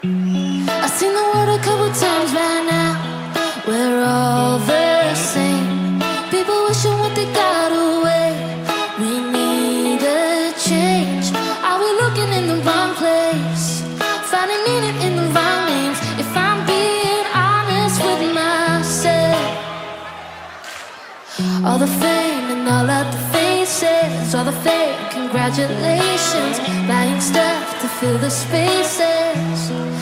I've seen the world a couple times by now. We're all the same. People wishing what they got away. We need a change. Are we looking in the wrong place? Finding meaning in the wrong names. If I'm being honest with myself, all the fame and all of the faces, all the fake congratulations, buying stuff to fill the spaces.